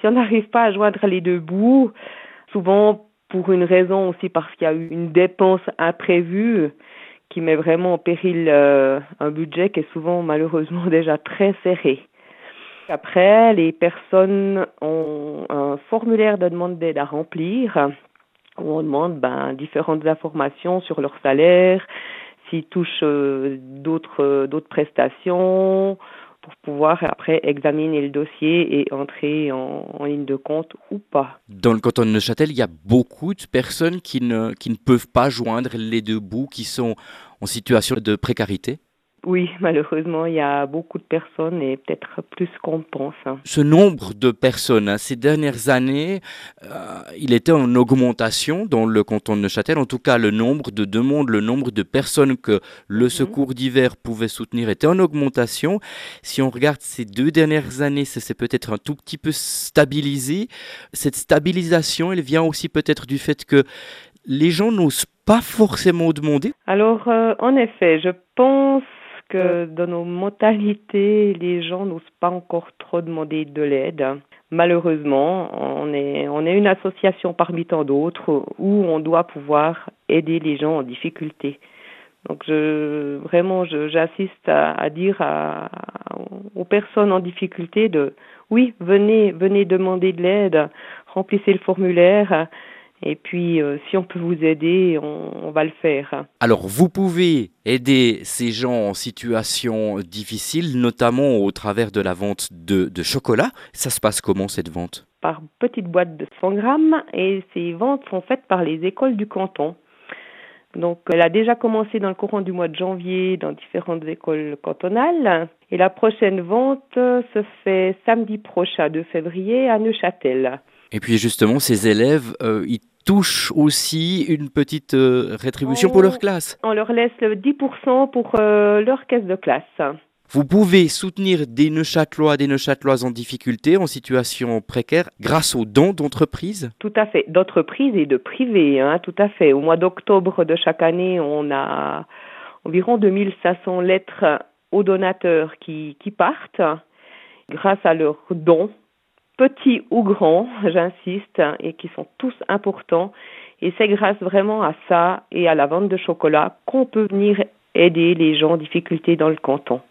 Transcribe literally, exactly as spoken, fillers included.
si on n'arrive pas à joindre les deux bouts, souvent pour une raison aussi parce qu'il y a eu une dépense imprévue qui met vraiment en péril euh, un budget qui est souvent malheureusement déjà très serré. Après, les personnes ont un formulaire de demande d'aide à remplir où on demande ben, différentes informations sur leur salaire, s'ils touchent euh, d'autres, euh, d'autres prestations, pour pouvoir après examiner le dossier et entrer en, en ligne de compte ou pas. Dans le canton de Neuchâtel, il y a beaucoup de personnes qui ne, qui ne peuvent pas joindre les deux bouts, qui sont en situation de précarité. Oui, malheureusement, il y a beaucoup de personnes et peut-être plus qu'on pense. Ce nombre de personnes, hein, ces dernières années, euh, il était en augmentation dans le canton de Neuchâtel. En tout cas, le nombre de demandes, le nombre de personnes que le secours d'hiver pouvait soutenir était en augmentation. Si on regarde ces deux dernières années, ça s'est peut-être un tout petit peu stabilisé. Cette stabilisation, elle vient aussi peut-être du fait que les gens n'osent pas forcément demander. Alors, euh, en effet, je pense que dans nos mentalités, les gens n'osent pas encore trop demander de l'aide. Malheureusement, on est, on est une association parmi tant d'autres où on doit pouvoir aider les gens en difficulté. Donc, je, vraiment, je, j'assiste à, à dire à, aux personnes en difficulté de, oui, venez, venez demander de l'aide, remplissez le formulaire. Et puis, euh, si on peut vous aider, on, on va le faire. Alors, vous pouvez aider ces gens en situation difficile, notamment au travers de la vente de, de chocolat. Ça se passe comment, cette vente ? Par petites boîtes de cent grammes, et ces ventes sont faites par les écoles du canton. Donc, elle a déjà commencé dans le courant du mois de janvier dans différentes écoles cantonales. Et la prochaine vente se fait samedi prochain, deux février, à Neuchâtel. Et puis justement, ces élèves, euh, ils touchent aussi une petite euh, rétribution on, pour leur classe. On leur laisse le dix pour cent pour euh, leur caisse de classe. Vous pouvez soutenir des Neuchâtelois, des Neuchâteloises en difficulté, en situation précaire, grâce aux dons d'entreprises ? Tout à fait, d'entreprises et de privés, hein, tout à fait. Au mois d'octobre de chaque année, on a environ deux mille cinq cents lettres aux donateurs qui, qui partent grâce à leurs dons, petits ou grands, j'insiste, et qui sont tous importants. Et c'est grâce vraiment à ça et à la vente de chocolat qu'on peut venir aider les gens en difficulté dans le canton.